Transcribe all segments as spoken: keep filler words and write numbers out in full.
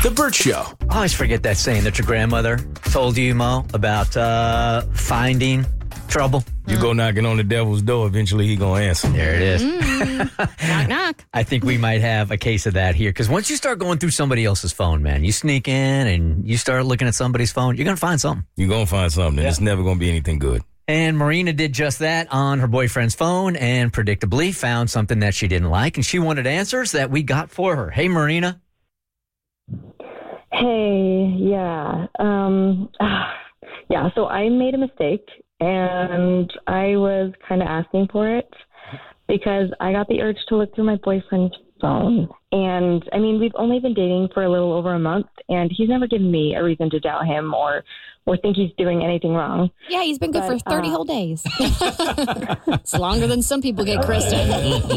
The Burt Show. I always forget that saying that your grandmother told you, Mo, about uh, finding trouble. You go knocking on the devil's door, eventually he gonna answer. There it is. Mm. Knock, knock. I think we might have a case of that here, because once you start going through somebody else's phone, man, you sneak in and you start looking at somebody's phone, you're going to find something. You're gonna find something. Yeah. It's never gonna be anything good. And Marina did just that on her boyfriend's phone and predictably found something that she didn't like, and she wanted answers that we got for her. Hey, Marina. Hey, yeah. Um, yeah, so I made a mistake, and I was kind of asking for it because I got the urge to look through my boyfriend's phone. And, I mean, we've only been dating for a little over a month, and he's never given me a reason to doubt him or, or think he's doing anything wrong. Yeah, he's been good But, for thirty uh, whole days. It's longer than some people get, Kristen.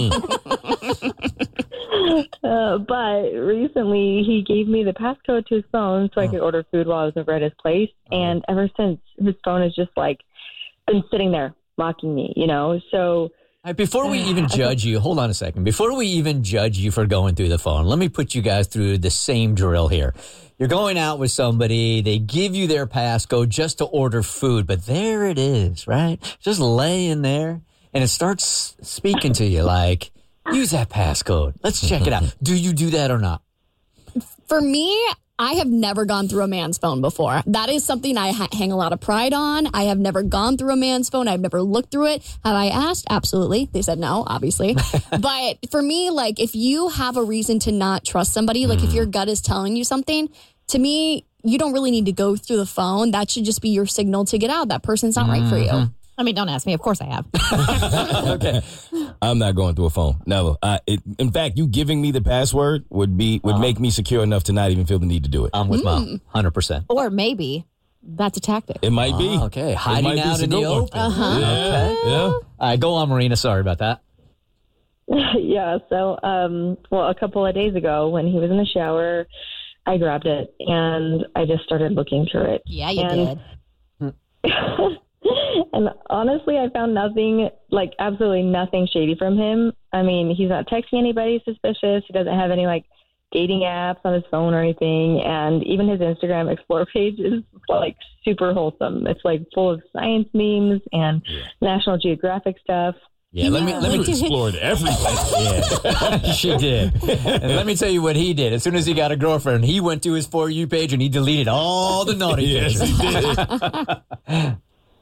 Uh, but recently he gave me the passcode to his phone so I could order food while I was over at his place. And ever since, his phone has just like been sitting there mocking me, you know? So All right, before we even judge you, hold on a second. Before we even judge you for going through the phone, let me put you guys through the same drill here. You're going out with somebody, they give you their passcode just to order food, but there it is, right? Just laying there, and it starts speaking to you like, use that passcode. Let's check it out. Do you do that or not? For me, I have never gone through a man's phone before. That is something I ha- hang a lot of pride on. I have never gone through a man's phone. I've never looked through it. Have I asked? Absolutely. They said no, obviously. But for me, like, if you have a reason to not trust somebody, like if your gut is telling you something, to me, you don't really need to go through the phone. That should just be your signal to get out. That person's not right for you. I mean, don't ask me. Of course I have. Okay. I'm not going through a phone. Never. I, it, in fact, you giving me the password would be would uh-huh. make me secure enough to not even feel the need to do it. I'm with mm. Mom, one hundred percent. Or maybe that's a tactic. It might be. Oh, okay. Hiding out in the open. Uh-huh. Yeah. Okay. Yeah. All right, go on, Marina. Sorry about that. yeah, so, um, well, a couple of days ago when he was in the shower, I grabbed it and I just started looking through it. Yeah, you and, did. And honestly, I found nothing, like absolutely nothing shady from him. I mean, he's not texting anybody suspicious. He doesn't have any like dating apps on his phone or anything. And even his Instagram Explore page is like super wholesome. It's like full of science memes and yeah. National Geographic stuff. Yeah, let me let me explored everything. Yeah, she did. And let me tell you what he did. As soon as he got a girlfriend, he went to his For You page and he deleted all the naughty yes, things. he did.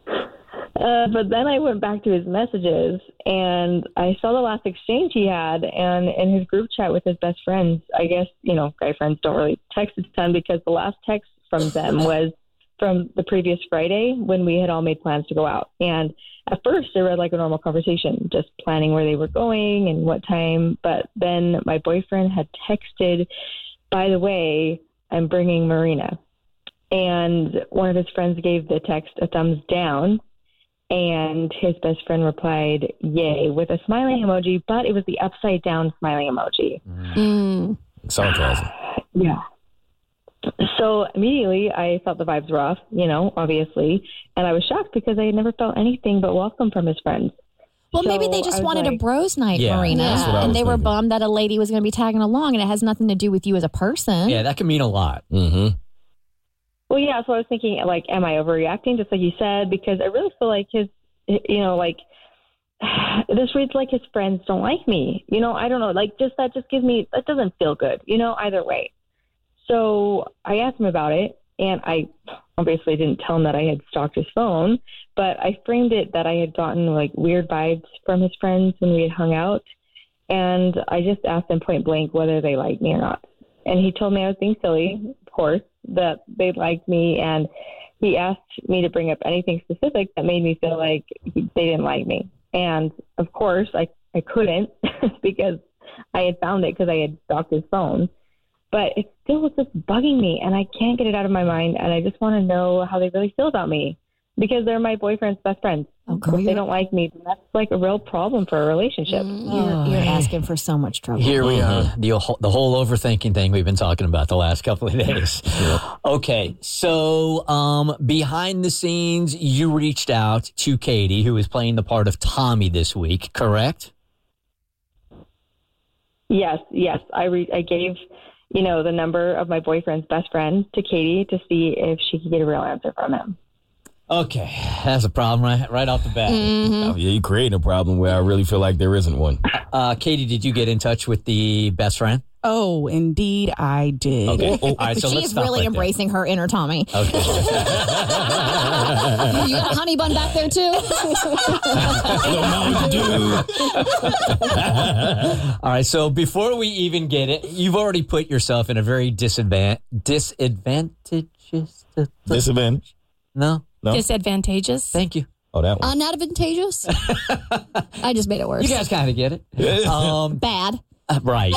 Uh, but then I went back to his messages and I saw the last exchange he had, and in his group chat with his best friends. I guess, you know, guy friends don't really text a ton because the last text from them was from the previous Friday when we had all made plans to go out. And at first it read like a normal conversation, just planning where they were going and what time. But then my boyfriend had texted, by the way, I'm bringing Marina. And one of his friends gave the text a thumbs down. And his best friend replied, yay, with a smiling emoji, but it was the upside down smiling emoji. Mm. Sarcasm. Yeah. So immediately I thought the vibes were off, you know, obviously. And I was shocked because I had never felt anything but welcome from his friends. Well, so maybe they just wanted like, a bros night, yeah, Marina. Yeah. And they were thinking. bummed that a lady was going to be tagging along, and it has nothing to do with you as a person. Yeah, that can mean a lot. Mm-hmm. Well, yeah, so I was thinking, like, am I overreacting, just like you said? Because I really feel like his, you know, like, this reads like his friends don't like me. You know, I don't know. Like, just that just gives me, that doesn't feel good, you know, either way. So I asked him about it, and I obviously didn't tell him that I had stalked his phone, but I framed it that I had gotten, like, weird vibes from his friends when we had hung out. And I just asked him point blank whether they liked me or not. And he told me I was being silly, of course, that they liked me, and he asked me to bring up anything specific that made me feel like he, they didn't like me. And of course, I, I couldn't because I had found it because I had stalked his phone. But it still was just bugging me, and I can't get it out of my mind, and I just want to know how they really feel about me because they're my boyfriend's best friends. Oh, girl, if they don't like me, then that's like a real problem for a relationship. Mm, you're, you're asking for so much trouble. Here we are, the, whole- the whole overthinking thing we've been talking about the last couple of days. Okay, so um, behind the scenes, you reached out to Katie, who is playing the part of Tommy this week, correct? Yes, yes. I re- I gave you know, the number of my boyfriend's best friend to Katie to see if she could get a real answer from him. Okay, that's a problem right, right off the bat. Oh, yeah, you're creating a problem where I really feel like there isn't one. Uh, Katie, did you get in touch with the best friend? Oh, indeed, I did. Okay. All right, so She let's is stop really right embracing her inner Tommy. there. Okay. You got a honey bun back there too? All right, so before we even get it, you've already put yourself in a very disadvan- disadvantageous... Disadvantage? No? No? Disadvantageous. Thank you. Oh, that one. Unadvantageous? I just made it worse. You guys kind of get it. Um, Bad. Uh, Right.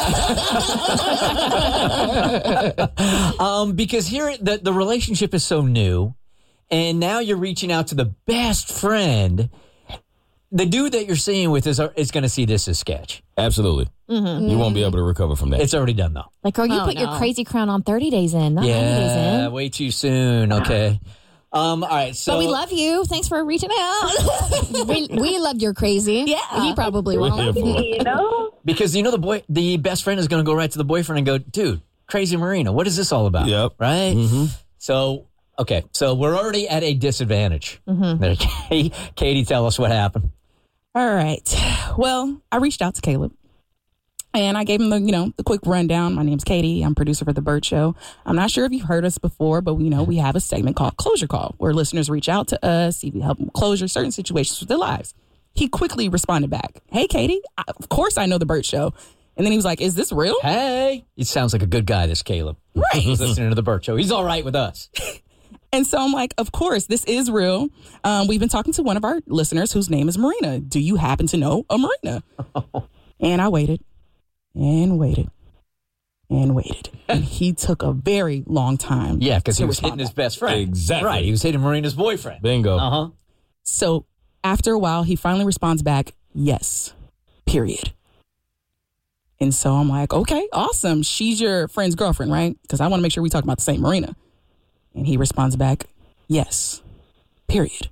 um, because here the, the relationship is so new, and now you're reaching out to the best friend. The dude that you're seeing with is is going to see this as sketch. Absolutely. Mm-hmm. You won't be able to recover from that. It's already done, though. Like, girl, you Oh, put no. your crazy crown on thirty days in, not ninety days Yeah, in. way too soon. Okay. Um. All right. So But we love you. Thanks for reaching out. we, we loved your crazy. Yeah. He probably We're won't. here for it. You know? because you know the boy, the best friend is going to go right to the boyfriend and go, dude, crazy Marina, what is this all about? Yep. Right. Mm-hmm. So okay, so we're already at a disadvantage. Mm-hmm. Katie, tell us what happened. All right. Well, I reached out to Caleb. And I gave him the, you know, the quick rundown. My name's Katie. I'm producer for The Burt Show. I'm not sure if you've heard us before, but we know we have a segment called Closure Call, where listeners reach out to us, see if we help them closure certain situations with their lives. He quickly responded back, hey, Katie, I, of course I know The Burt Show. And then he was like, is this real? Hey, he sounds like a good guy, this Caleb. Right. He's listening to the Burt Show. He's all right with us. And so I'm like, of course, this is real. Um, we've been talking to one of our listeners whose name is Marina. Do you happen to know a Marina? And I waited and waited and waited. And he took a very long time. Yeah, because he to was respond hitting his back. best friend. Exactly. Right. He was hitting Marina's boyfriend. Bingo. Uh huh. So after a while, he finally responds back, yes, period. And so I'm like, okay, awesome. She's your friend's girlfriend, right? Because I want to make sure we talk about the same Marina. And he responds back, yes, period.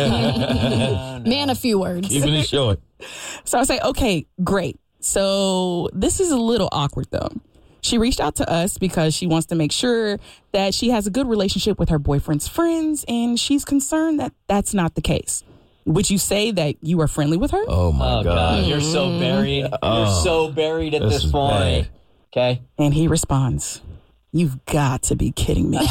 Man, a few words. Keeping it short. So I say, okay, great. So this is a little awkward, though. She reached out to us because she wants to make sure that she has a good relationship with her boyfriend's friends, and she's concerned that that's not the case. Would you say that you are friendly with her? Oh, my Oh, God. God. You're so buried. You're Oh, so buried at this this is point. bad. Okay. And he responds, you've got to be kidding me. There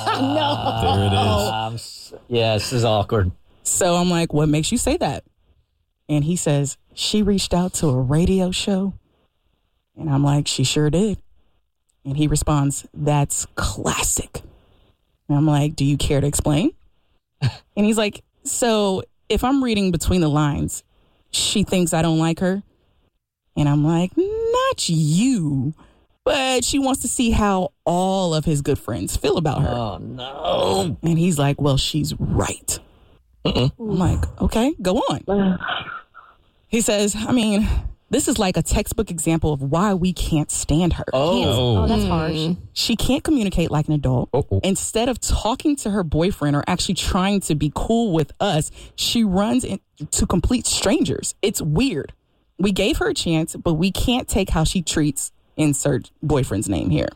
it is. Um, s- yeah, this is awkward. So I'm like, what makes you say that? And he says, she reached out to a radio show. And I'm like, she sure did. And he responds, that's classic. And I'm like, do you care to explain? And he's like, so if I'm reading between the lines, she thinks I don't like her. And I'm like, not you. But she wants to see how all of his good friends feel about her. Oh, no. And he's like, well, she's right. I'm like, okay, go on. He says, I mean, this is like a textbook example of why we can't stand her. Oh. Oh, that's harsh. She can't communicate like an adult. Uh-oh. Instead of talking to her boyfriend or actually trying to be cool with us, she runs into complete strangers. It's weird. We gave her a chance, but we can't take how she treats insert boyfriend's name here.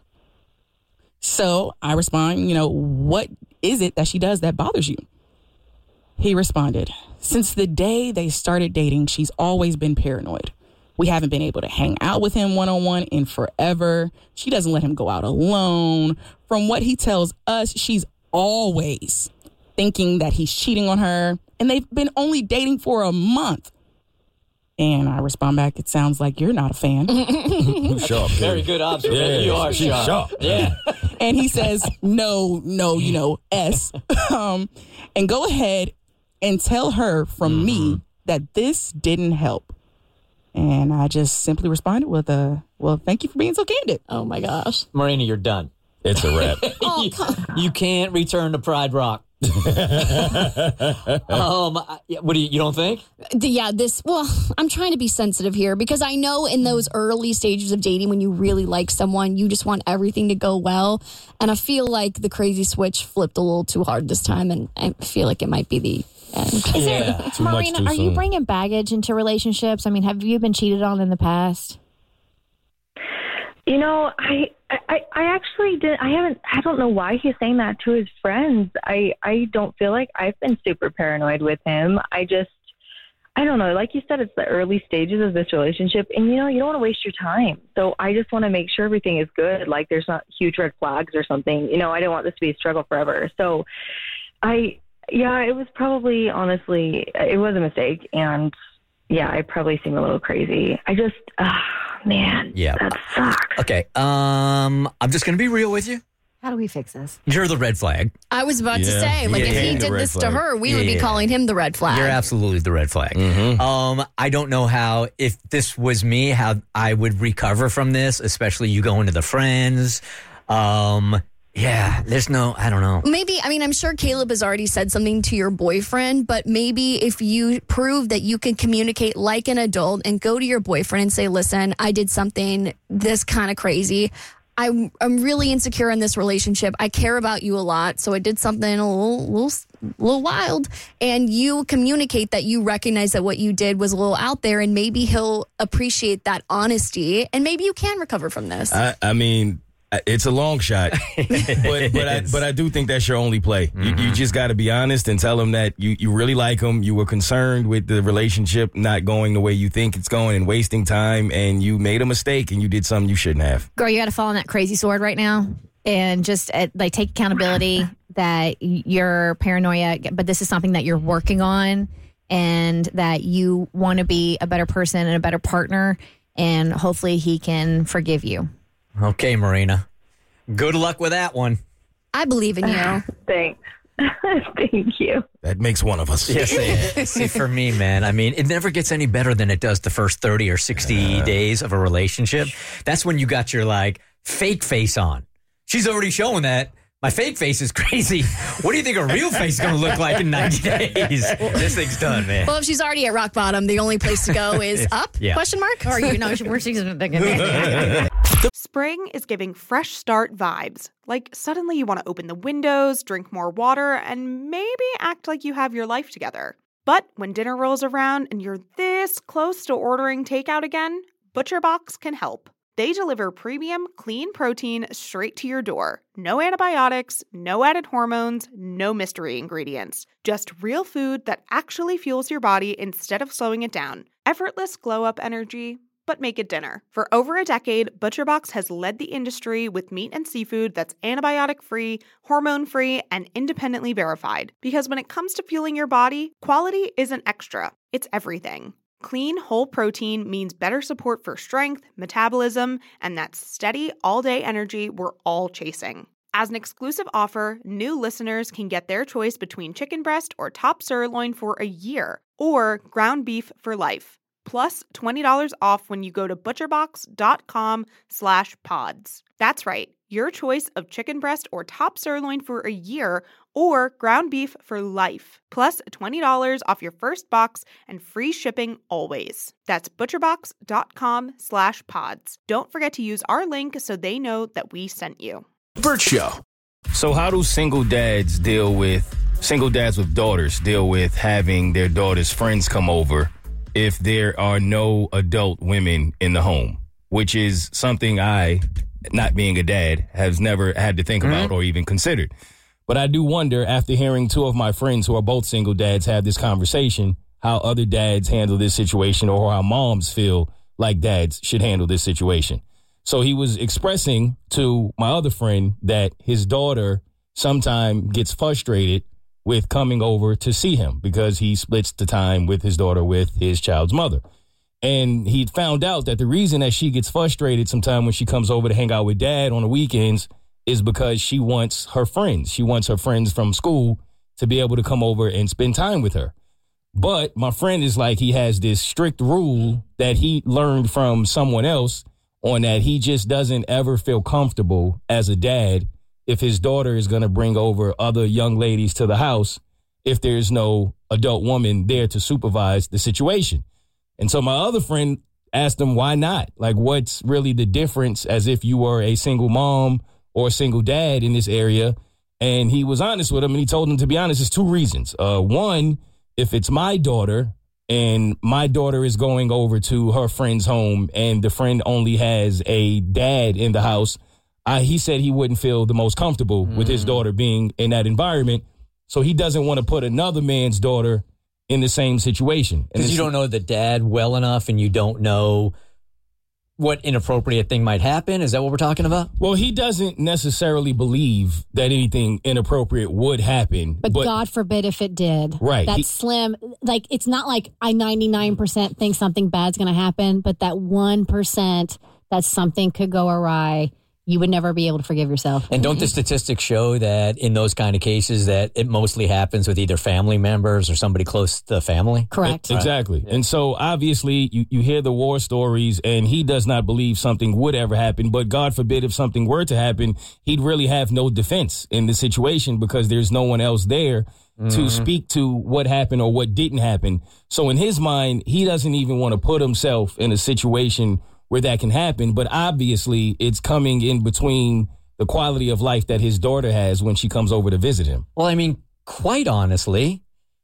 So I respond, you know, what is it that she does that bothers you? He responded, since the day they started dating, she's always been paranoid. We haven't been able to hang out with him one-on-one in forever. She doesn't let him go out alone. From what he tells us, she's always thinking that he's cheating on her, and they've been only dating for a month. And I respond back, it sounds like you're not a fan. Sharp. Very good observation. Yeah, you are she's sharp. sharp. Yeah. And he says, no, no, you know, S. Um, and go ahead and tell her from Mm-hmm. me that this didn't help. And I just simply responded with a, well, thank you for being so candid. Oh my gosh. Marina, you're done. It's a wrap. Oh, you, come- you can't return to Pride Rock. um, I- yeah, what do you, you don't think? Yeah, this, well, I'm trying to be sensitive here because I know in those early stages of dating when you really like someone, you just want everything to go well. And I feel like the crazy switch flipped a little too hard this time, and I feel like it might be the end. Is there, Yeah. Too much Marina, too are you soon. bringing baggage into relationships? I mean, have you been cheated on in the past? You know, I I, I, I actually did. I haven't. I don't know why he's saying that to his friends. I, I don't feel like I've been super paranoid with him. I just, I don't know. Like you said, it's the early stages of this relationship, and you know, you don't want to waste your time. So I just want to make sure everything is good. Like there's not huge red flags or something. You know, I didn't want this to be a struggle forever. So I, yeah, it was probably honestly, it was a mistake, and yeah, I probably seem a little crazy. I just. Uh, Man, yeah. that sucks. Okay, um, I'm just going to be real with you. How do we fix this? You're the red flag. I was about to Yeah. say, like, Yeah. if he The did red this to flag. her, we would be Yeah. calling him the red flag. You're absolutely the red flag. Mm-hmm. Um, I don't know how, if this was me, how I would recover from this, especially you going to the friends. Um, yeah, there's no, I don't know. Maybe, I mean, I'm sure Caleb has already said something to your boyfriend, but maybe if you prove that you can communicate like an adult and go to your boyfriend and say, listen, I did something this kind of crazy. I'm, I'm really insecure in this relationship. I care about you a lot. So I did something a little, little, little wild. And you communicate that you recognize that what you did was a little out there, and maybe he'll appreciate that honesty, and maybe you can recover from this. I, I mean, it's a long shot, but but I, but I do think that's your only play. You, you just got to be honest and tell him that you, you really like him. You were concerned with the relationship not going the way you think it's going and wasting time, and you made a mistake and you did something you shouldn't have. Girl, you got to fall on that crazy sword right now and just uh, like take accountability that you're paranoia, but this is something that you're working on, and that you want to be a better person and a better partner, and hopefully he can forgive you. Okay, Marina. Good luck with that one. I believe in you. Thanks. Thank you. That makes one of us. Yes, see, see, for me, man, I mean, it never gets any better than it does the first thirty or sixty days of a relationship. That's when you got your, like, fake face on. She's already showing that. My fake face is crazy. What do you think a real face is going to look like in ninety days? This thing's done, man. Well, if she's already at rock bottom, the only place to go is up? Yeah. Question mark? Or you know where she's Spring is giving fresh start vibes. Like suddenly you want to open the windows, drink more water, and maybe act like you have your life together. But when dinner rolls around and you're this close to ordering takeout again, ButcherBox can help. They deliver premium, clean protein straight to your door. No antibiotics, no added hormones, no mystery ingredients. Just real food that actually fuels your body instead of slowing it down. Effortless glow-up energy, but make it dinner. For over a decade, ButcherBox has led the industry with meat and seafood that's antibiotic-free, hormone-free, and independently verified. Because when it comes to fueling your body, quality isn't extra, it's everything. Clean, whole protein means better support for strength, metabolism, and that steady, all-day energy we're all chasing. As an exclusive offer, new listeners can get their choice between chicken breast or top sirloin for a year, or ground beef for life, plus twenty dollars off when you go to butcherbox.com slash pods. That's right, your choice of chicken breast or top sirloin for a year, or ground beef for life, plus twenty dollars off your first box and free shipping always. That's butcherbox.com slash pods. Don't forget to use our link so they know that we sent you. Bert Show. So how do single dads deal with, single dads with daughters deal with having their daughters' friends come over if there are no adult women in the home? Which is something I, not being a dad, has never had to think about or even considered. But I do wonder, after hearing two of my friends who are both single dads have this conversation, how other dads handle this situation, or how moms feel like dads should handle this situation. So he was expressing to my other friend that his daughter sometimes gets frustrated with coming over to see him because he splits the time with his daughter with his child's mother. And he found out that the reason that she gets frustrated sometimes when she comes over to hang out with dad on the weekends is because she wants her friends. She wants her friends from school to be able to come over and spend time with her. But my friend is like, he has this strict rule that he learned from someone else on that he just doesn't ever feel comfortable as a dad if his daughter is going to bring over other young ladies to the house if there's no adult woman there to supervise the situation. And so my other friend asked him, why not? Like, what's really the difference as if you were a single mom or a single dad in this area? And he was honest with him, and he told him, to be honest, it's two reasons. Uh, one, if it's my daughter and my daughter is going over to her friend's home and the friend only has a dad in the house, I, he said he wouldn't feel the most comfortable mm. with his daughter being in that environment. So he doesn't want to put another man's daughter in the same situation. Because you don't know the dad well enough and you don't know what inappropriate thing might happen? Is that what we're talking about? Well, he doesn't necessarily believe that anything inappropriate would happen. But, but God forbid if it did. Right. That's he, slim. Like, it's not like I ninety-nine percent think something bad's going to happen, but that one percent that something could go awry, you would never be able to forgive yourself. And don't the statistics show that in those kind of cases that it mostly happens with either family members or somebody close to the family? Correct. It, exactly. Right. And so obviously you, you hear the war stories and he does not believe something would ever happen. But God forbid if something were to happen, he'd really have no defense in the situation because there's no one else there mm-hmm. to speak to what happened or what didn't happen. So in his mind, he doesn't even want to put himself in a situation where that can happen, but obviously it's coming in between the quality of life that his daughter has when she comes over to visit him. Well, I mean, quite honestly,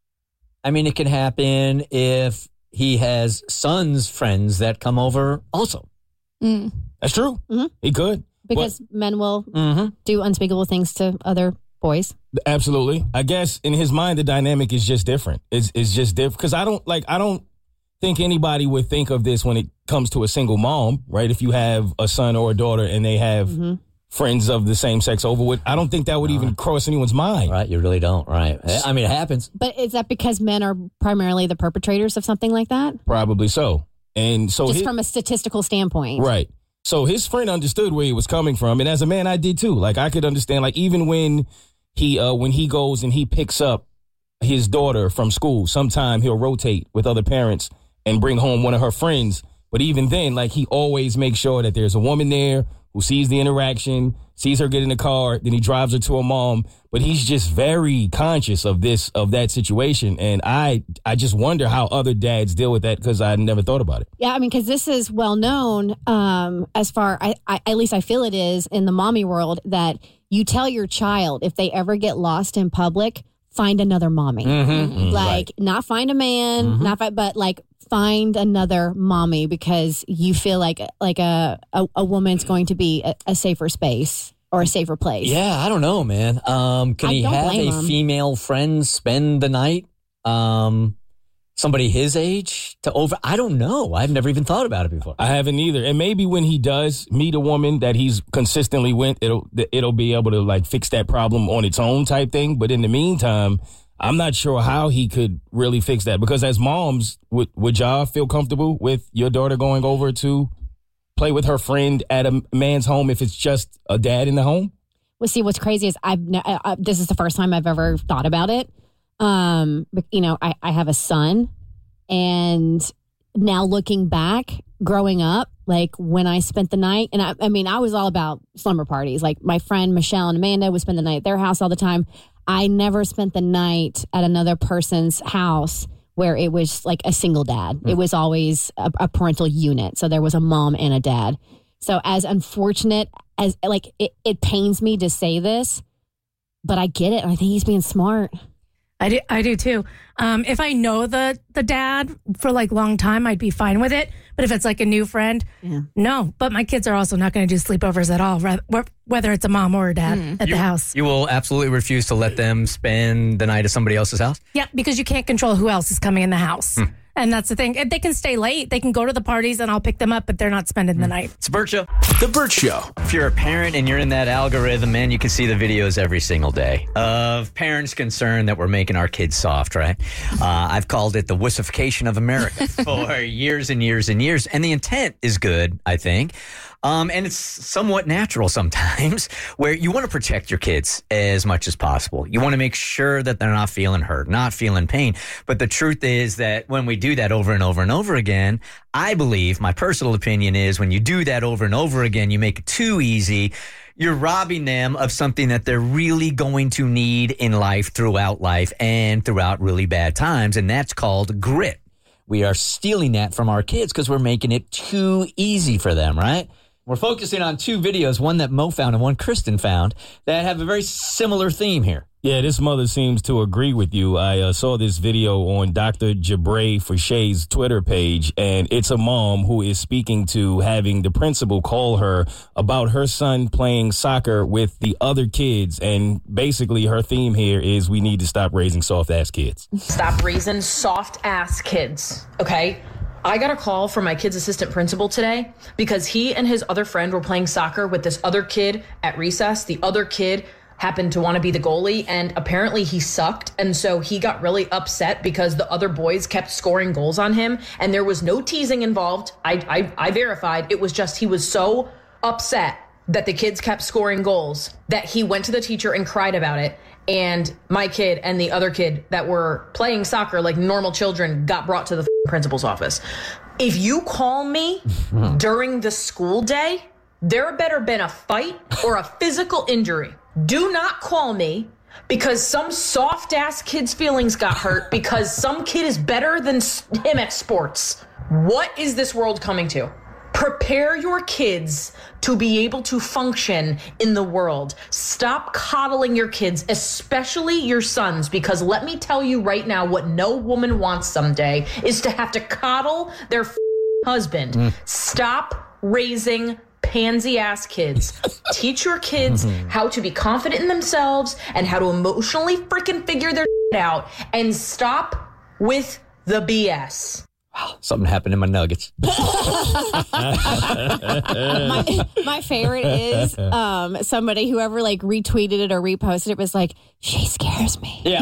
I mean, it can happen if he has sons' friends that come over also. Mm. That's true. Mm-hmm. He could. Because but, men will mm-hmm. do unspeakable things to other boys. Absolutely. I guess in his mind, the dynamic is just different. It's, it's just different. Because I don't, like, I don't, think anybody would think of this when it comes to a single mom, right? If you have a son or a daughter and they have mm-hmm. friends of the same sex over with, I don't think that would even right. cross anyone's mind. Right, you really don't, right? I mean, it happens. But is that because men are primarily the perpetrators of something like that? Probably so. And so just his, from a statistical standpoint. Right. So his friend understood where he was coming from. And as a man, I did too. Like, I could understand, like, even when he uh, when he goes and he picks up his daughter from school, sometime he'll rotate with other parents and bring home one of her friends. But even then, like, he always makes sure that there's a woman there who sees the interaction, sees her get in the car, then he drives her to her mom. But he's just very conscious of this, of that situation. And I I just wonder how other dads deal with that because I never thought about it. Yeah, I mean, because this is well known um, as far, I, I, at least I feel it is in the mommy world, that you tell your child if they ever get lost in public, find another mommy. Mm-hmm. Like, right. not find a man, mm-hmm. not find, but like, find another mommy because you feel like like a a, a woman's going to be a, a safer space or a safer place. Yeah, I don't know, man. Um, can I he have a him. female friend spend the night? Um, somebody his age to over? I don't know. I've never even thought about it before. I haven't either. And maybe when he does meet a woman that he's consistently with, it'll it'll be able to like fix that problem on its own type thing. But in the meantime, I'm not sure how he could really fix that because as moms, would, would y'all feel comfortable with your daughter going over to play with her friend at a man's home if it's just a dad in the home? Well, see, what's crazy is I've ne- I, this is the first time I've ever thought about it. Um, but, you know, I, I have a son, and now looking back, growing up, like when I spent the night, and I, I mean, I was all about slumber parties. Like my friend Michelle and Amanda would spend the night at their house all the time. I never spent the night at another person's house where it was like a single dad. Mm. It was always a, a parental unit. So there was a mom and a dad. So as unfortunate as, like, it, it pains me to say this, but I get it. I think he's being smart. I do, I do too. Um, if I know the the dad for like a long time, I'd be fine with it. But if it's like a new friend, yeah. no. But my kids are also not going to do sleepovers at all, whether it's a mom or a dad mm. at you, the house. You will absolutely refuse to let them spend the night at somebody else's house? Yeah, because you can't control who else is coming in the house. Hmm. And that's the thing. They can stay late. They can go to the parties and I'll pick them up, but they're not spending the night. It's Bert Show. The Bert Show. If you're a parent and you're in that algorithm, man, you can see the videos every single day of parents concerned that we're making our kids soft, right? Uh, I've called it the wussification of America for years and years and years. And the intent is good, I think. Um, and it's somewhat natural sometimes where you want to protect your kids as much as possible. You want to make sure that they're not feeling hurt, not feeling pain. But the truth is that when we do that over and over and over again, I believe, my personal opinion is when you do that over and over again, you make it too easy. You're robbing them of something that they're really going to need in life, throughout life, and throughout really bad times. And that's called grit. We are stealing that from our kids because we're making it too easy for them, right? We're focusing on two videos, one that Mo found and one Kristen found, that have a very similar theme here. Yeah, this mother seems to agree with you. I uh, saw this video on Doctor Jabray Foucher's Twitter page, and it's a mom who is speaking to having the principal call her about her son playing soccer with the other kids. And basically her theme here is we need to stop raising soft-ass kids. Stop raising soft-ass kids, okay? I got a call from my kid's assistant principal today because he and his other friend were playing soccer with this other kid at recess. The other kid happened to want to be the goalie, and apparently he sucked, and so he got really upset because the other boys kept scoring goals on him, and there was no teasing involved. I, I, I verified. It was just he was so upset that the kids kept scoring goals that he went to the teacher and cried about it, and my kid and the other kid that were playing soccer like normal children got brought to the principal's office. If you call me during the school day, there better been a fight or a physical injury. Do not call me because some soft-ass kid's feelings got hurt because some kid is better than him at sports. What is this world coming to? Prepare your kids to be able to function in the world. Stop coddling your kids, especially your sons, because let me tell you right now, what no woman wants someday is to have to coddle their f- husband. Mm. Stop raising pansy ass kids. Teach your kids how to be confident in themselves and how to emotionally freaking figure their shit out, and stop with the B S. Wow, something happened in my nuggets. my, my favorite is um, somebody, whoever like retweeted it or reposted it, was like, she scares me. Yeah.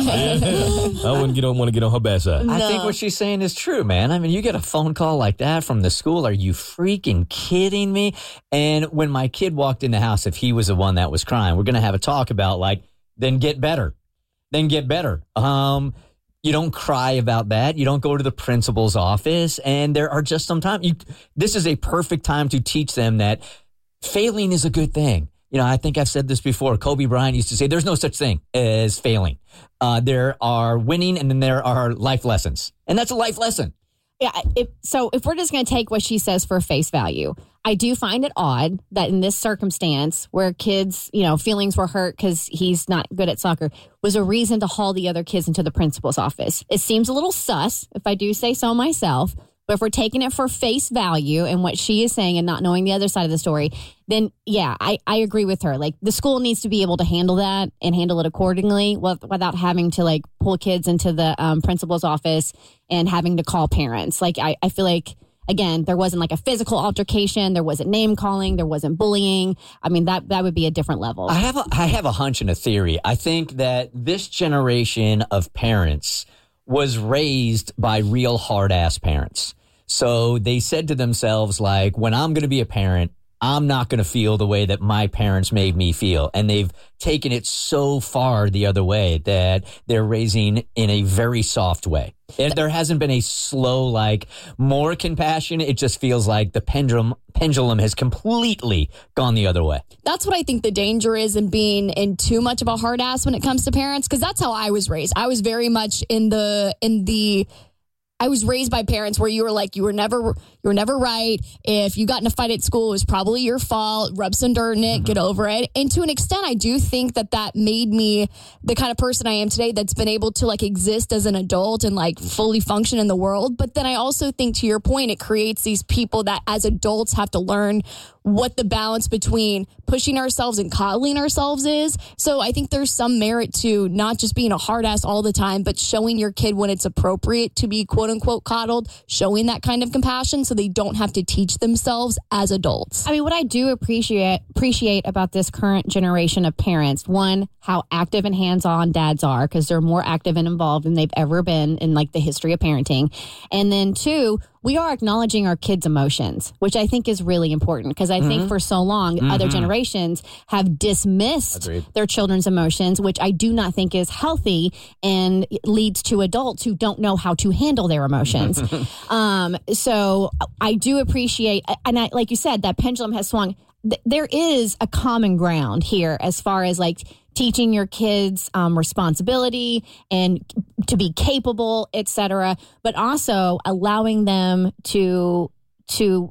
I wouldn't get on, want to get on her bad side. I think what she's saying is true, man. I mean, you get a phone call like that from the school. Are you freaking kidding me? And when my kid walked in the house, if he was the one that was crying, we're going to have a talk about like, then get better. Then get better. Um, You don't cry about that. You don't go to the principal's office. And there are just some times, you, this is a perfect time to teach them that failing is a good thing. You know, I think I've said this before. Kobe Bryant used to say, there's no such thing as failing. Uh, there are winning, and then there are life lessons. And that's a life lesson. Yeah. If, so if we're just going to take what she says for face value, I do find it odd that in this circumstance where kids, you know, feelings were hurt because he's not good at soccer was a reason to haul the other kids into the principal's office. It seems a little sus, if I do say so myself. But if we're taking it for face value and what she is saying and not knowing the other side of the story, then yeah, I, I agree with her. Like, the school needs to be able to handle that and handle it accordingly without having to like pull kids into the um, principal's office and having to call parents. Like, I, I feel like, again, there wasn't like a physical altercation. There wasn't name calling. There wasn't bullying. I mean, that that would be a different level. I have a, I have a hunch and a theory. I think that this generation of parents was raised by real hard-ass parents. So they said to themselves, like, when I'm going to be a parent, I'm not going to feel the way that my parents made me feel. And they've taken it so far the other way that they're raising in a very soft way. And there hasn't been a slow, like, more compassion. It just feels like the pendulum pendulum has completely gone the other way. That's what I think the danger is in being in too much of a hard ass when it comes to parents, because that's how I was raised. I was very much in the in the I was raised by parents where you were like, you were never, you were never right. If you got in a fight at school, it was probably your fault. Rub some dirt in it, mm-hmm. Get over it. And to an extent, I do think that that made me the kind of person I am today that's been able to like exist as an adult and like fully function in the world. But then I also think, to your point, it creates these people that as adults have to learn what the balance between pushing ourselves and coddling ourselves is. So I think there's some merit to not just being a hard ass all the time, but showing your kid when it's appropriate to be quote unquote coddled, showing that kind of compassion so they don't have to teach themselves as adults. I mean, what I do appreciate appreciate about this current generation of parents, one, how active and hands-on dads are, because they're more active and involved than they've ever been in like the history of parenting. And then two, we are acknowledging our kids' emotions, which I think is really important, because I mm-hmm. think for so long, mm-hmm. other generations have dismissed Agreed. Their children's emotions, which I do not think is healthy and leads to adults who don't know how to handle their emotions. um, so I do appreciate, and I, like you said, that pendulum has swung. There is a common ground here as far as like teaching your kids um, responsibility and to be capable, et cetera, but also allowing them to to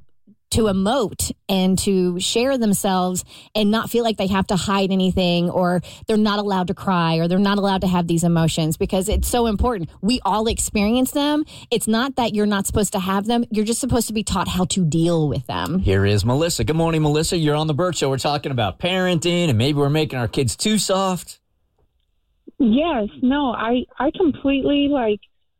to emote and to share themselves and not feel like they have to hide anything, or they're not allowed to cry, or they're not allowed to have these emotions, because it's so important. We all experience them. It's not that you're not supposed to have them. You're just supposed to be taught how to deal with them. Here is Melissa. Good morning, Melissa. You're on the Bert Show. We're talking about parenting, and maybe we're making our kids too soft. Yes, no, I, I completely, like,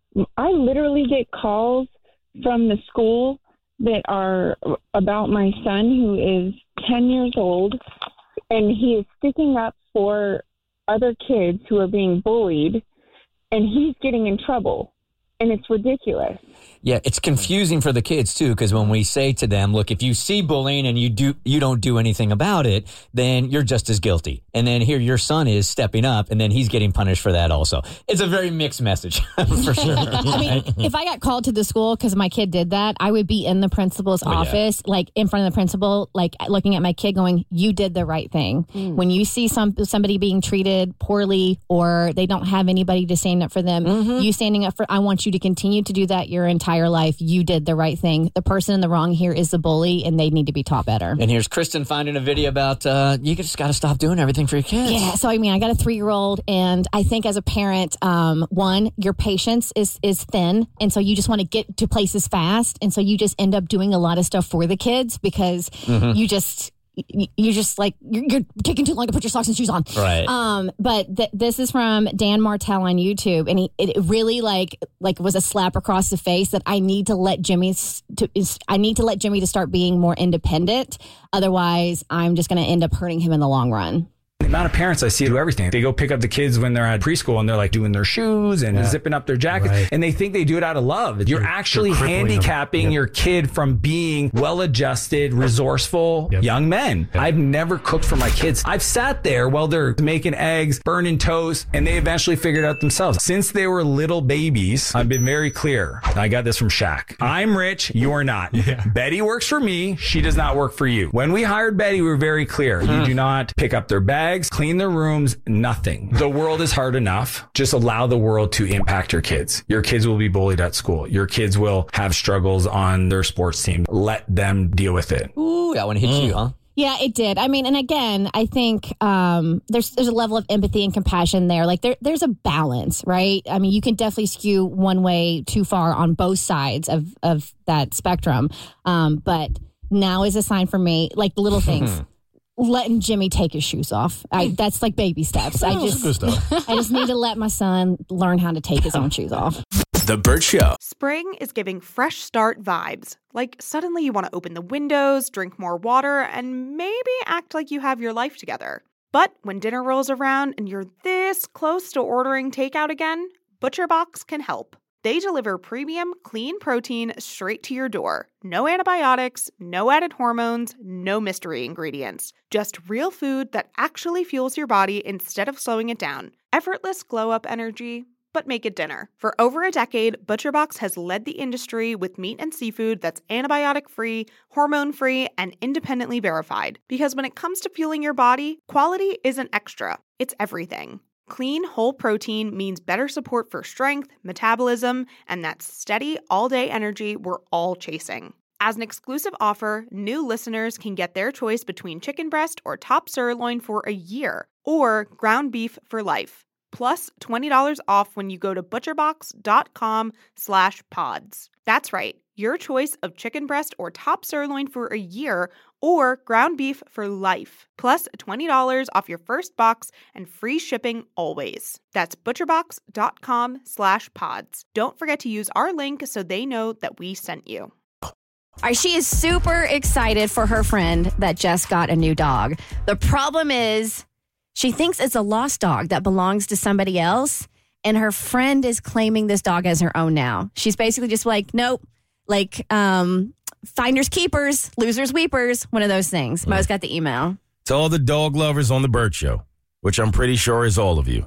I literally get calls from the school that are about my son, who is ten years old, and he is sticking up for other kids who are being bullied, and he's getting in trouble, and it's ridiculous. Yeah, it's confusing for the kids, too, because when we say to them, look, if you see bullying and you do you don't do anything about it, then you're just as guilty. And then here your son is stepping up, and then he's getting punished for that also. It's a very mixed message, for sure. I mean, if I got called to the school because my kid did that, I would be in the principal's Oh, yeah. office, like in front of the principal, like looking at my kid going, you did the right thing. Mm. When you see some somebody being treated poorly, or they don't have anybody to stand up for them, Mm-hmm. you standing up for, I want you to continue to do that your entire life. You did the right thing. The person in the wrong here is the bully, and they need to be taught better. And here's Kristen finding a video about uh, you just got to stop doing everything for your kids. Yeah, so I mean, I got a three-year-old, and I think as a parent, um, one, your patience is is thin, and so you just want to get to places fast, and so you just end up doing a lot of stuff for the kids because Mhm. you just you, you just like you're, you're taking too long to put your socks and shoes on. Right. Um, but th- this is from Dan Martell on YouTube, and he it really like like was a slap across the face that I need to let Jimmy s- to is, I need to let Jimmy to start being more independent. Otherwise, I'm just going to end up hurting him in the long run. The amount of parents I see do everything. They go pick up the kids when they're at preschool, and they're like doing their shoes and Yeah. zipping up their jackets, Right. and they think they do it out of love. You're You're- actually you're crippling them. handicapping Yep. your kid from being well-adjusted, resourceful Yep. young men. Yep. I've never cooked for my kids. I've sat there while they're making eggs, burning toast, and they eventually figured it out themselves. Since they were little babies, I've been very clear. I got this from Shaq. I'm rich, you're not. Yeah. Betty works for me, she does not work for you. When we hired Betty, we were very clear. You do not pick up their bags, clean their room, nothing. The world is hard enough. Just allow the world to impact your kids. Your kids will be bullied at school. Your kids will have struggles on their sports team. Let them deal with it. Ooh, that one hit you, huh? Yeah, it did. I mean, and again, I think um, there's there's a level of empathy and compassion there. Like there there's a balance, right? I mean, you can definitely skew one way too far on both sides of of that spectrum. Um, but now is a sign for me, like the little things. Letting Jimmy take his shoes off. I, that's like baby steps. I just, good stuff. I just need to let my son learn how to take his own shoes off. The Bert Show. Spring is giving fresh start vibes. Like suddenly you want to open the windows, drink more water, and maybe act like you have your life together. But when dinner rolls around and you're this close to ordering takeout again, ButcherBox can help. They deliver premium, clean protein straight to your door. No antibiotics, no added hormones, no mystery ingredients. Just real food that actually fuels your body instead of slowing it down. Effortless glow-up energy, but make it dinner. For over a decade, ButcherBox has led the industry with meat and seafood that's antibiotic-free, hormone-free, and independently verified. Because when it comes to fueling your body, quality isn't extra, it's everything. Clean, whole protein means better support for strength, metabolism, and that steady, all-day energy we're all chasing. As an exclusive offer, new listeners can get their choice between chicken breast or top sirloin for a year, or ground beef for life, plus twenty dollars off when you go to butcherbox.com slash pods. That's right, your choice of chicken breast or top sirloin for a year, or ground beef for life, plus twenty dollars off your first box and free shipping always. That's butcherbox.com slash pods. Don't forget to use our link so they know that we sent you. All right, she is super excited for her friend that just got a new dog. The problem is she thinks it's a lost dog that belongs to somebody else, and her friend is claiming this dog as her own now. She's basically just like, nope, like um, finders keepers, losers weepers, one of those things. Mo's got the email. To all the dog lovers on the Bert Show, which I'm pretty sure is all of you,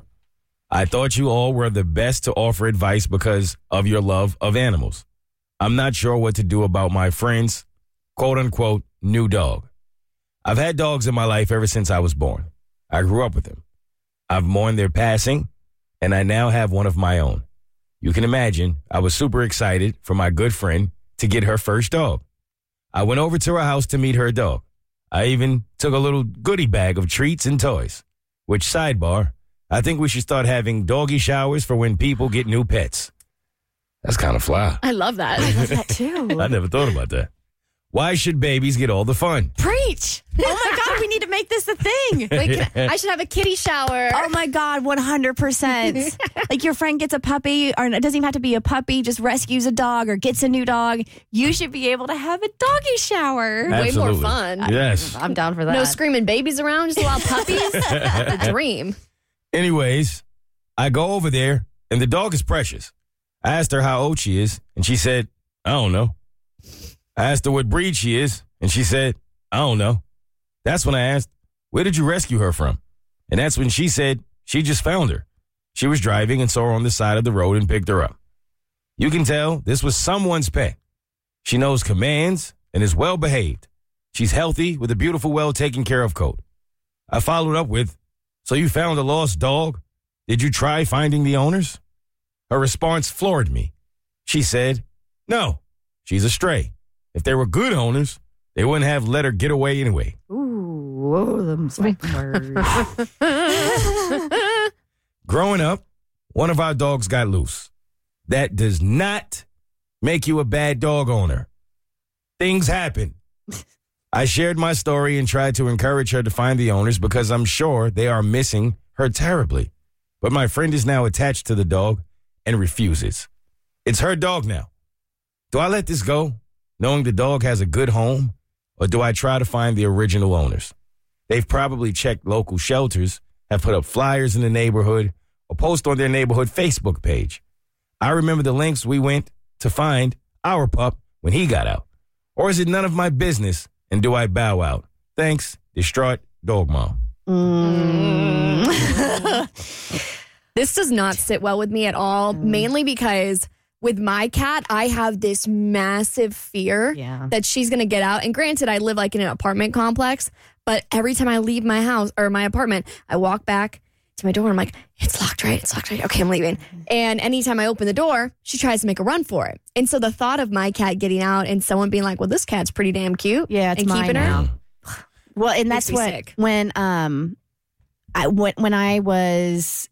I thought you all were the best to offer advice because of your love of animals. I'm not sure what to do about my friend's quote-unquote new dog. I've had dogs in my life ever since I was born. I grew up with them. I've mourned their passing, and I now have one of my own. You can imagine I was super excited for my good friend to get her first dog. I went over to her house to meet her dog. I even took a little goodie bag of treats and toys. Which, sidebar, I think we should start having doggy showers for when people get new pets. That's kind of fly. I love that. I love that too. I never thought about that. Why should babies get all the fun? Preach. Oh my God, we need to make this a thing. Like, I should have a kitty shower. Oh my God, one hundred percent. Like your friend gets a puppy, or it doesn't even have to be a puppy, just rescues a dog or gets a new dog. You should be able to have a doggy shower. Absolutely. Way more fun. Yes. I'm down for that. No screaming babies around, just a lot of puppies. The dream. Anyways, I go over there, and the dog is Precious. I asked her how old she is, and she said, I don't know. I asked her what breed she is, and she said, I don't know. That's when I asked, where did you rescue her from? And that's when she said she just found her. She was driving and saw her on the side of the road and picked her up. You can tell this was someone's pet. She knows commands and is well behaved. She's healthy with a beautiful, well taken care of coat. I followed up with, so you found a lost dog? Did you try finding the owners? Her response floored me. She said, no, she's a stray. If they were good owners, they wouldn't have let her get away anyway. Ooh, whoa, them sweet words. Growing up, one of our dogs got loose. That does not make you a bad dog owner. Things happen. I shared my story and tried to encourage her to find the owners because I'm sure they are missing her terribly. But my friend is now attached to the dog and refuses. It's her dog now. Do I let this go, knowing the dog has a good home, or do I try to find the original owners? They've probably checked local shelters, have put up flyers in the neighborhood, or post on their neighborhood Facebook page. I remember the lengths we went to find our pup when he got out. Or is it none of my business, and do I bow out? Thanks, distraught dog mom. Mm. This does not sit well with me at all, mm. mainly because with my cat, I have this massive fear yeah. that she's going to get out. And granted, I live like in an apartment complex, but every time I leave my house or my apartment, I walk back to my door and I'm like, it's locked, right? It's locked, right? Okay, I'm leaving. And anytime I open the door, she tries to make a run for it. And so the thought of my cat getting out and someone being like, well, this cat's pretty damn cute. Yeah, it's and mine keeping now. her. Well, and that's what, sick. when, um, I, when, when I was,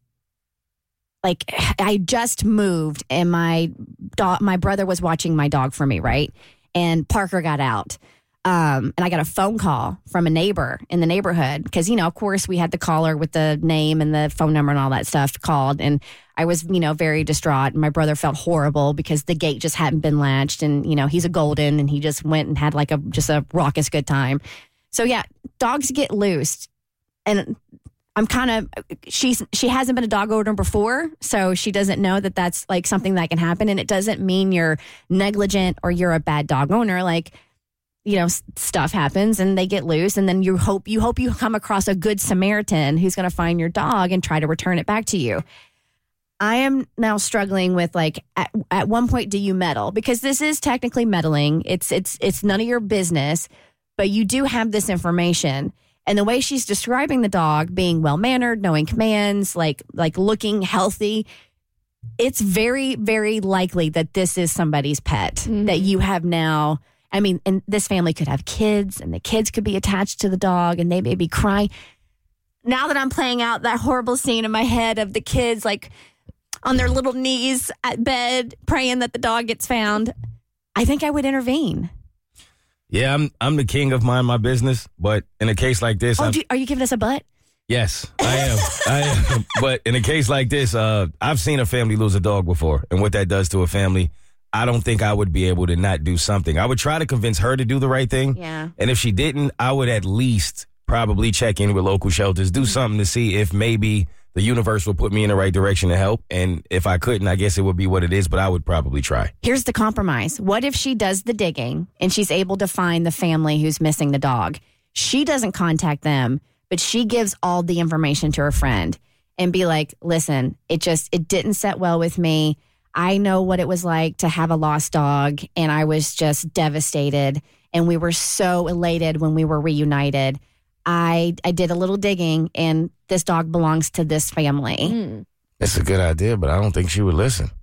like, I just moved and my dog, my brother was watching my dog for me, right? And Parker got out. Um, and I got a phone call from a neighbor in the neighborhood because, you know, of course, we had the caller with the name and the phone number and all that stuff called. And I was, you know, very distraught. And my brother felt horrible because the gate just hadn't been latched. And, you know, he's a golden and he just went and had like a just a raucous good time. So, yeah, dogs get loosed. And I'm kind of, she's, she hasn't been a dog owner before, so she doesn't know that that's like something that can happen. And it doesn't mean you're negligent or you're a bad dog owner. Like, you know, stuff happens and they get loose. And then you hope, you hope you come across a good Samaritan who's going to find your dog and try to return it back to you. I am now struggling with like, at, at one point, do you meddle? Because this is technically meddling. It's, it's, it's none of your business, but you do have this information. And the way she's describing the dog being well-mannered, knowing commands, like like looking healthy, it's very, very likely that this is somebody's pet mm-hmm. that you have now. I mean, and this family could have kids, and the kids could be attached to the dog, and they may be crying. Now that I'm playing out that horrible scene in my head of the kids, like, on their little knees at bed, praying that the dog gets found, I think I would intervene. Yeah, I'm I'm the king of mind my business, but in a case like this, oh, I'm, do you, are you giving us a butt? Yes, I am. I am. But in a case like this, uh, I've seen a family lose a dog before, and what that does to a family, I don't think I would be able to not do something. I would try to convince her to do the right thing, yeah. And if she didn't, I would at least probably check in with local shelters, do something to see if maybe the universe will put me in the right direction to help. And if I couldn't, I guess it would be what it is, but I would probably try. Here's the compromise. What if she does the digging and she's able to find the family who's missing the dog? She doesn't contact them, but she gives all the information to her friend and be like, listen, it just, it didn't set well with me. I know what it was like to have a lost dog, and I was just devastated. And we were so elated when we were reunited. I I did a little digging, and this dog belongs to this family. Mm. That's a good idea, but I don't think she would listen.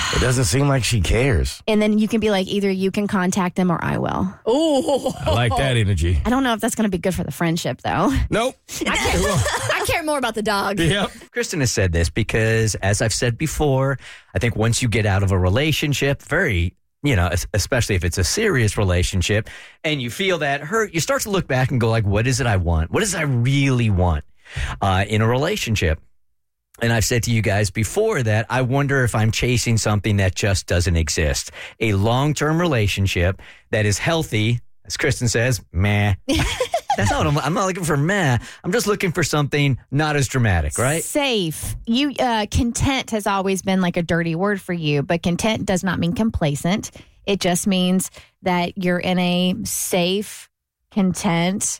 It doesn't seem like she cares. And then you can be like, either you can contact them or I will. Oh, I like that energy. I don't know if that's going to be good for the friendship, though. Nope. I care, I care more about the dog. Yep. Kristen has said this because, as I've said before, I think once you get out of a relationship, very, you know, es- especially if it's a serious relationship, and you feel that hurt, you start to look back and go like, what is it I want? What is it I really want uh, in a relationship? And I've said to you guys before that I wonder if I'm chasing something that just doesn't exist. A long-term relationship that is healthy, as Kristen says, meh. That's not what I'm, I'm not looking for meh. I'm just looking for something not as dramatic, right? Safe. You uh, content has always been like a dirty word for you, but content does not mean complacent. It just means that you're in a safe, content.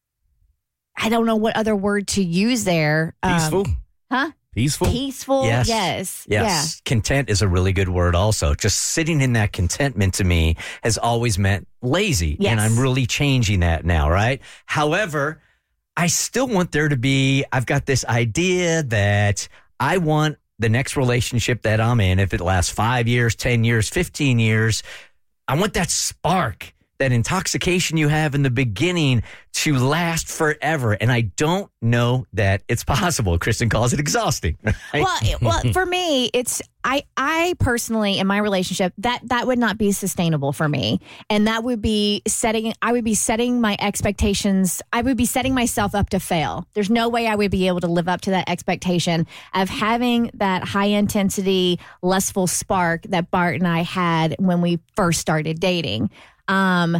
I don't know what other word to use there. Um, Peaceful? Huh? Peaceful? Peaceful. Yes. Yes. Yes. Content is a really good word also. Just sitting in that contentment to me has always meant lazy. Yes. And I'm really changing that now, right? However, I still want there to be, I've got this idea that I want the next relationship that I'm in, if it lasts five years, ten years, fifteen years, I want that spark, that intoxication you have in the beginning to last forever. And I don't know that it's possible. Kristen calls it exhausting. Right? Well, it- well, for me, it's I I personally in my relationship that that would not be sustainable for me, and that would be setting. I would be setting my expectations. I would be setting myself up to fail. There's no way I would be able to live up to that expectation of having that high intensity, lustful spark that Bart and I had when we first started dating. Um,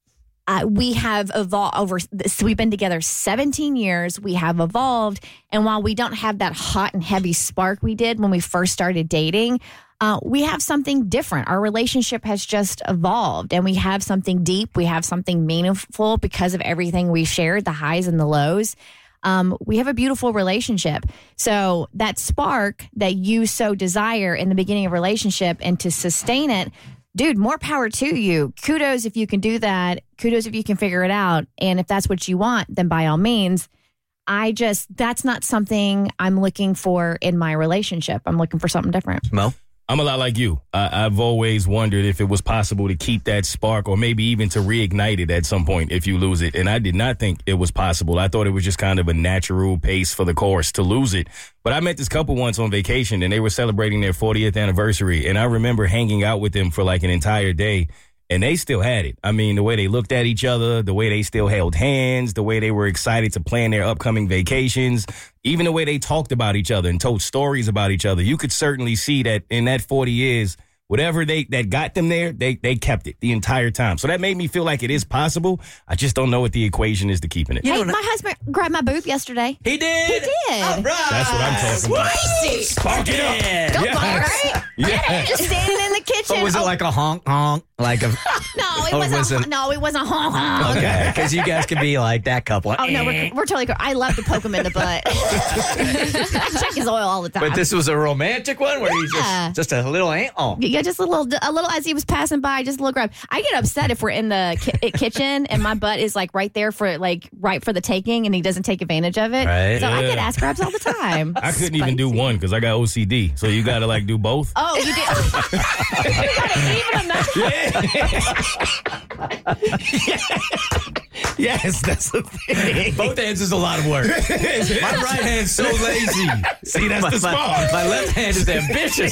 uh, we have evolved over, so we've been together seventeen years. We have evolved. And while we don't have that hot and heavy spark we did when we first started dating, uh, we have something different. Our relationship has just evolved, and we have something deep. We have something meaningful because of everything we shared, the highs and the lows. Um, we have a beautiful relationship. So that spark that you so desire in the beginning of a relationship, and to sustain it, dude, more power to you. Kudos if you can do that. Kudos if you can figure it out. And if that's what you want, then by all means. I just, that's not something I'm looking for in my relationship. I'm looking for something different. Mo? I'm a lot like you. I, I've always wondered if it was possible to keep that spark, or maybe even to reignite it at some point if you lose it. And I did not think it was possible. I thought it was just kind of a natural pace for the course to lose it. But I met this couple once on vacation, and they were celebrating their fortieth anniversary. And I remember hanging out with them for like an entire day. And they still had it. I mean, the way they looked at each other, the way they still held hands, the way they were excited to plan their upcoming vacations, even the way they talked about each other and told stories about each other. You could certainly see that in that forty years, whatever they that got them there, they they kept it the entire time. So that made me feel like it is possible. I just don't know what the equation is to keeping it. Hey, my husband grabbed my boob yesterday. He did. He did. All right. That's what I'm talking about. Spicy. Spark it up. Go Yes. Bart. Yes. Just standing in the kitchen. But was it Oh, like a honk honk? Like a no, it or wasn't. was it- No, it wasn't honk honk. okay, because you guys could be like that couple. Oh no, we're, we're totally cool. I love to poke him in the butt. I check his oil all the time. But this was a romantic one where you Yeah. just just a little ain't oh. Yeah, just a little, a little as he was passing by, just a little grab. I get upset if we're in the ki- kitchen and my butt is like right there for like right for the taking, and he doesn't take advantage of it. Right. So I Yeah. get ass grabs all the time. I couldn't even do one because I got O C D. So you got to like do both. Oh, you did. Yes, that's the thing. Both hands is a lot of work. My right hand's so lazy. See, that's my, the spark. My, my left hand is ambitious.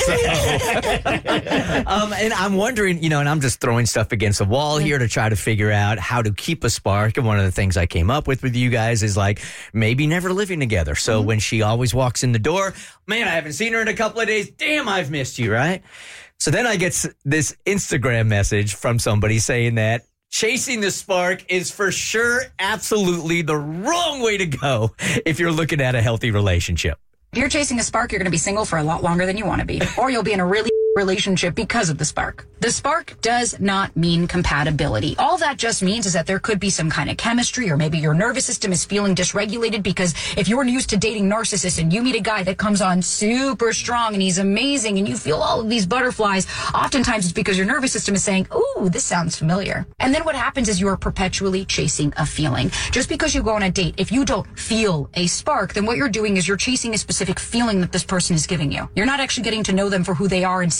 um, and I'm wondering, you know, and I'm just throwing stuff against the wall here to try to figure out how to keep a spark. And one of the things I came up with with you guys is like maybe never living together. So when she always walks in the door, man, I haven't seen her in a couple of days. Damn, I've missed you, right? So then I get s- this Instagram message from somebody saying that chasing the spark is for sure absolutely the wrong way to go if you're looking at a healthy relationship. If you're chasing a spark, you're going to be single for a lot longer than you want to be, or you'll be in a really relationship because of the spark. The spark does not mean compatibility. All that just means is that there could be some kind of chemistry, or maybe your nervous system is feeling dysregulated, because if you're used to dating narcissists and you meet a guy that comes on super strong and he's amazing and you feel all of these butterflies, oftentimes it's because your nervous system is saying, ooh, this sounds familiar. And then what happens is you are perpetually chasing a feeling. Just because you go on a date, if you don't feel a spark, then what you're doing is you're chasing a specific feeling that this person is giving you. You're not actually getting to know them for who they are and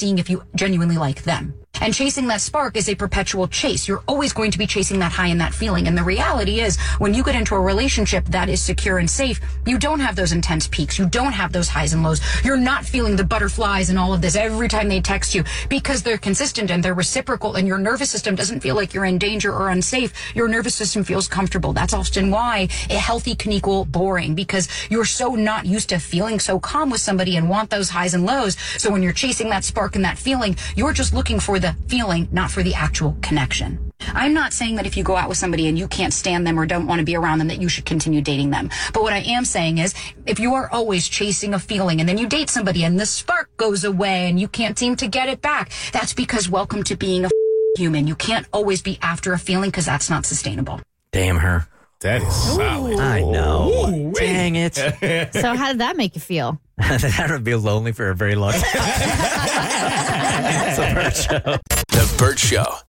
seeing if you genuinely like them. And chasing that spark is a perpetual chase. You're always going to be chasing that high and that feeling. And the reality is, when you get into a relationship that is secure and safe, you don't have those intense peaks. You don't have those highs and lows. You're not feeling the butterflies and all of this every time they text you, because they're consistent and they're reciprocal, and your nervous system doesn't feel like you're in danger or unsafe. Your nervous system feels comfortable. That's often why a healthy can equal boring, because you're so not used to feeling so calm with somebody and want those highs and lows. So when you're chasing that spark and that feeling, you're just looking for the feeling, not for the actual connection. I'm not saying that if you go out with somebody and you can't stand them or don't want to be around them, that you should continue dating them. But what I am saying is, if you are always chasing a feeling and then you date somebody and the spark goes away and you can't seem to get it back, that's because welcome to being a human. You can't always be after a feeling, because that's not sustainable. Damn her. That is solid. I know. Ooh, Dang it. So how did that make you feel? That would be lonely for a very long time. It's a Bert Show. The Bert Show.